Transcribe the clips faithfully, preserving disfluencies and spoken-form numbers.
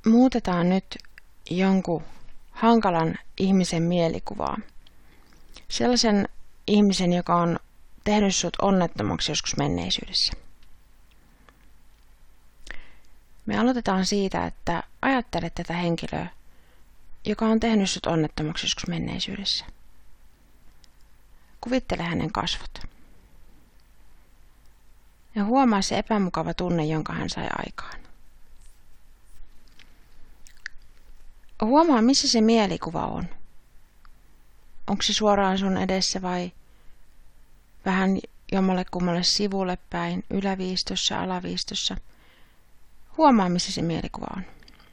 Muutetaan nyt jonkun hankalan ihmisen mielikuvaa. Sellaisen ihmisen, joka on tehnyt sut onnettomaksi joskus menneisyydessä. Me aloitetaan siitä, että ajattelet tätä henkilöä, joka on tehnyt sut onnettomaksi joskus menneisyydessä. Kuvittele hänen kasvot. Ja huomaa se epämukava tunne, jonka hän sai aikaan. Huomaa, missä se mielikuva on. Onko se suoraan sun edessä vai vähän jommalle kummalle sivulle päin, yläviistossa, alaviistossa. Huomaa, missä se mielikuva on.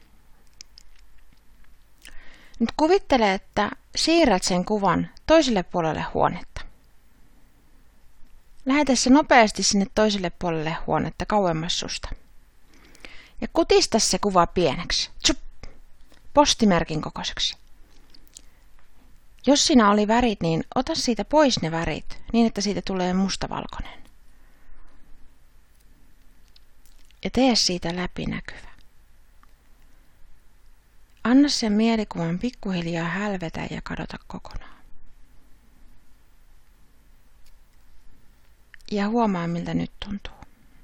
Nyt kuvittele, että siirrät sen kuvan toiselle puolelle huonetta. Lähetä se nopeasti sinne toiselle puolelle huonetta kauemmas susta. Ja kutista se kuva pieneksi. Tsup! Postimerkin kokoiseksi. Jos siinä oli värit, niin ota siitä pois ne värit, niin että siitä tulee mustavalkoinen. Ja tee siitä läpinäkyvä. Anna sen mielikuvan pikkuhiljaa hälvetä ja kadota kokonaan. Ja huomaa, miltä nyt tuntuu.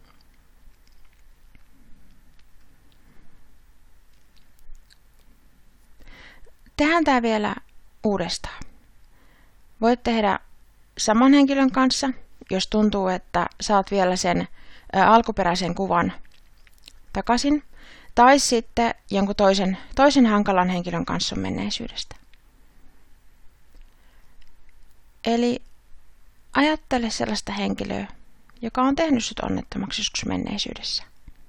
Tehdään tämä vielä uudestaan. Voit tehdä saman henkilön kanssa, jos tuntuu, että saat vielä sen ä, alkuperäisen kuvan takaisin, tai sitten jonkun toisen, toisen hankalan henkilön kanssa menneisyydestä. Eli ajattele sellaista henkilöä, joka on tehnyt sut onnettomaksi joskus menneisyydessä.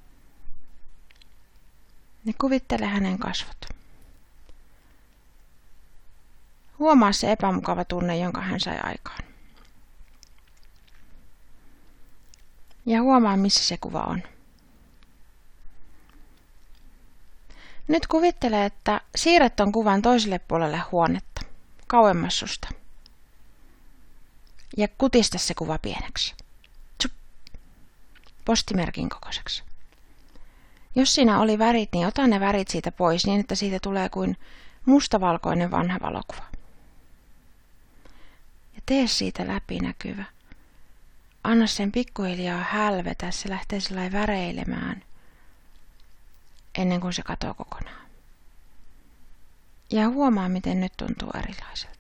Ja kuvittele hänen kasvot. Huomaa se epämukava tunne, jonka hän sai aikaan. Ja huomaa, missä se kuva on. Nyt kuvittele, että siirrät ton kuvan toiselle puolelle huonetta, kauemmas susta. Ja kutista se kuva pieneksi. Tsup. Postimerkin kokoiseksi. Jos siinä oli värit, niin ota ne värit siitä pois niin, että siitä tulee kuin mustavalkoinen vanha valokuva. Ja tee siitä läpinäkyvä. Anna sen pikkuhiljaa hälvetä, se lähtee sellainen väreilemään ennen kuin se katoaa kokonaan. Ja huomaa, miten nyt tuntuu erilaiselta.